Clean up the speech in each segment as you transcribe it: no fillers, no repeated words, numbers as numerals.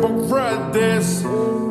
brothers,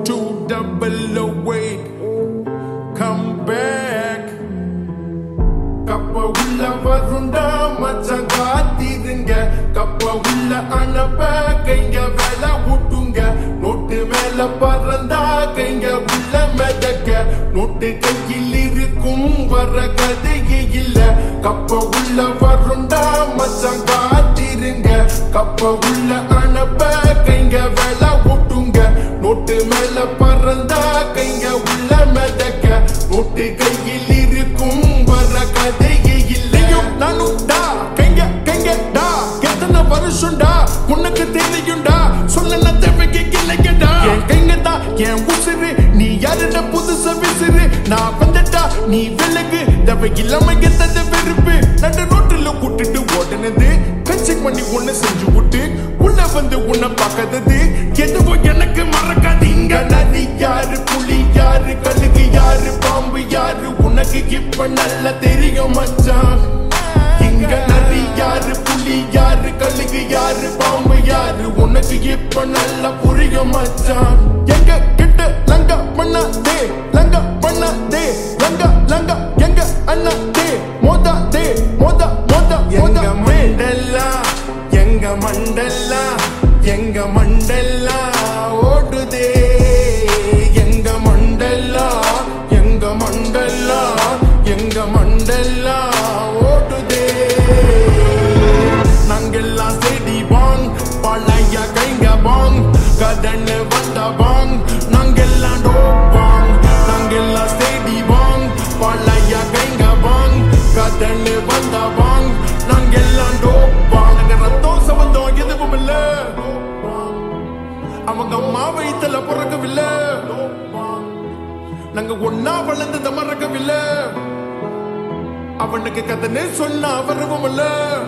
208, come back. Kappa ulla varunda machan kaathirunga, kappa ulla anappa kainga vela uttunga, notte mela paranda kainga ulla medakka, notte kaiyil irukum vara kadaiye illa. Kappa ulla varunda machan kaathirunga, kappa ulla anappa kainga vela uttunga, notte mela paranda kainga ulla medakka, notte kaiyil irukum vara kadaiye illa. Nanu da kainga da ketana varusunda unakku theriyunda sollana thevege illagada kainga da yen usiri nee yarada pudusa visiri na vandata nee velagu thevege illamaga thada verupu nada notilla kutittu odanadu kachik panni unna senju vittu ulla vandu unna pakadadu eduvo enakku marakadinga nadi yaru puli yaru kalugu yaru paambu yaru unakku ippa nalla theriyum machan. Inga nadi yaru puli yaru kalugu yaru paambu yaru unakku ippa nalla puriyum machan. Enga kitta langa pannade langa enga annade moda enga mandala odude enga mandala odude. Nangella steady bong palaya kainga bong kadan vanda bong nangella do bong nangella steady bong palaya kainga bong kadan vanda bong nangella do bong nanga ratho savandho eduvumilla avanga amma vaithila porakavilla nanga onna valandada marakavilla அவனுக்கு கதனே சொன்னா வரவும்ல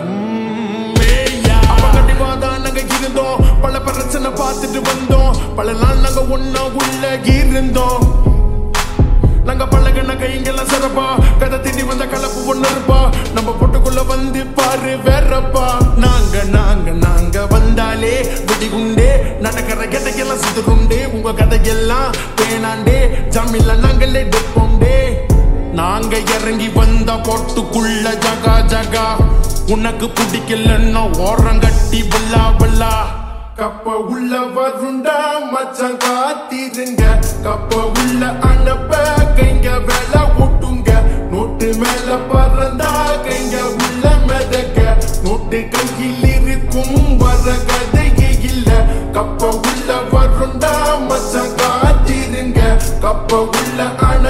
அவகடிவாதான் நாங்க இருந்தோம் பல பிரச்சனை பார்த்துட்டு வந்தோம் பல நாள் நாங்க ஒன்னா உள்ள இருந்தோம் நாங்க பழகின கைங்கெல்லாம் சிறப்பா கதை திண்டி வந்த கலப்பு ஒண்ணு இருப்பா நம்ம பொட்டுக்குள்ள வந்து பாரு வேறப்பா நாங்க வந்தாலே வெடிகுண்டே நடக்கிற கதையெல்லாம் சுத்துருண்டே உங்க கதையெல்லாம் பேனாண்டே ஜாமில்ல நாங்களே டெப்போண்டே நாங்க இறங்கி வந்த பொட்டுக்குள்ள ஜகா ஜகா உனக்கு பிடிக்கலன்னா ஓரங்கட்டி பல்லா பல்லா. கப்ப உள்ள வருண்டா மச்சான் காத்திருங்க, கப்ப உள்ள அனுப்ப கைங்க வேலை விட்டுங்க, நோட்டு மேல பறந்தா கைங்க உள்ள மிதக்க, நோட்டு கையில் இருக்கும் வர கதையே இல்ல. கப்ப உள்ள வருண்டா மச்சான் காத்திருங்க, கப்ப உள்ள